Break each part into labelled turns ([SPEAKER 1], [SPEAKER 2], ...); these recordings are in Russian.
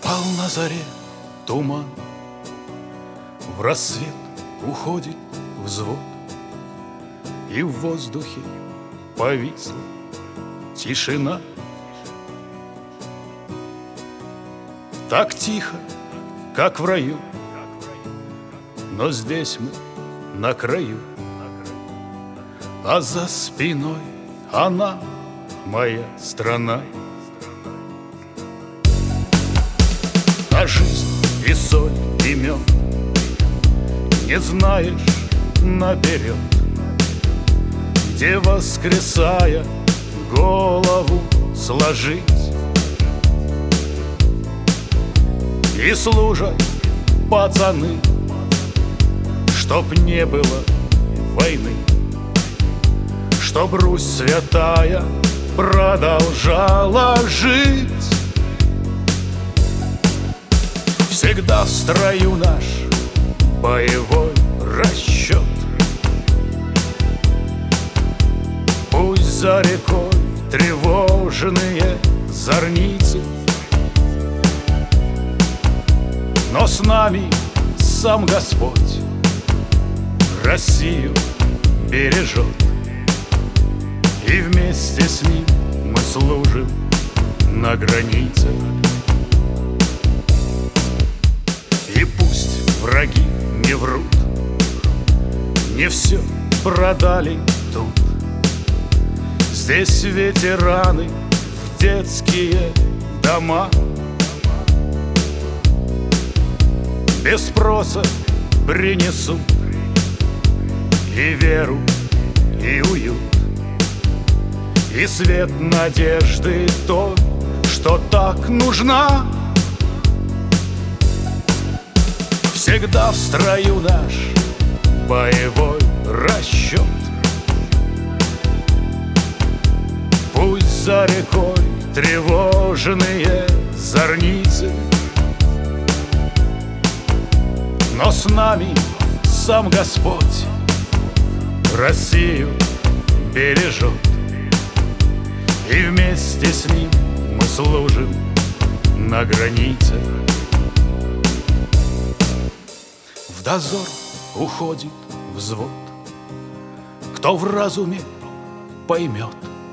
[SPEAKER 1] Пал на заре туман, в рассвет уходит взвод, и в воздухе повисла тишина. Так тихо, как в раю, но здесь мы на краю, а за спиной она, моя страна. А жизнь и соль, и мед не знаешь наперед, где, воскресая, голову сложить. И служат пацаны, чтоб не было войны, чтоб Русь святая продолжала жить. Всегда в строю наш боевой расчет. Пусть за рекой тревожные зорницы, но с нами сам Господь Россию бережет, и вместе с ним мы служим на границе. И пусть враги не врут, не все продали тут. Здесь ветераны в детские дома без спроса принесут и веру, и уют, и свет надежды той, что так нужна. Всегда в строю наш боевой расчет. Пусть за рекой тревожные зорницы, но с нами сам Господь Россию бережет, и вместе с ним мы служим на границе. В дозор уходит взвод, кто в разуме поймет: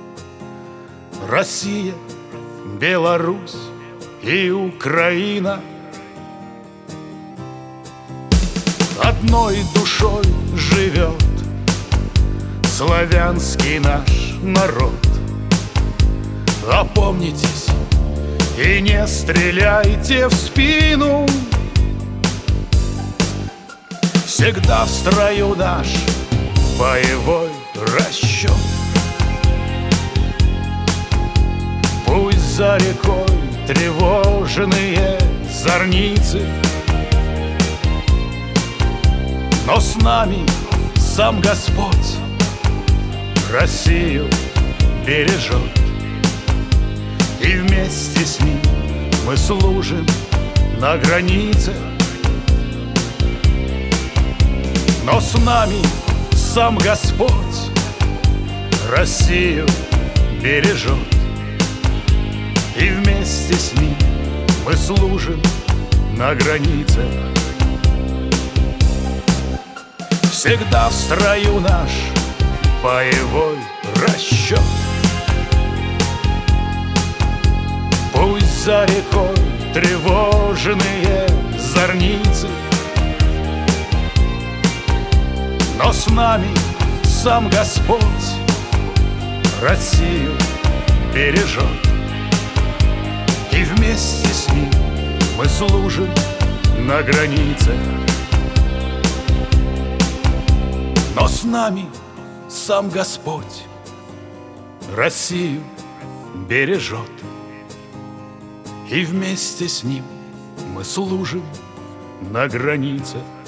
[SPEAKER 1] Россия, Беларусь и Украина одной душой живет славянский наш народ. Опомнитесь и не стреляйте в спину. Всегда в строю наш боевой расчет. Пусть за рекой тревожные зорницы, но с нами сам Господь Россию бережет, и вместе с ним мы служим на границе. Но с нами сам Господь Россию бережет, и вместе с ним мы служим на границе. Всегда в строю наш боевой расчет. Пусть за рекой тревожные зорницы, но с нами сам Господь Россию бережет, и вместе с ним мы служим на границе. Но с нами сам Господь Россию бережет, и вместе с ним мы служим на границе.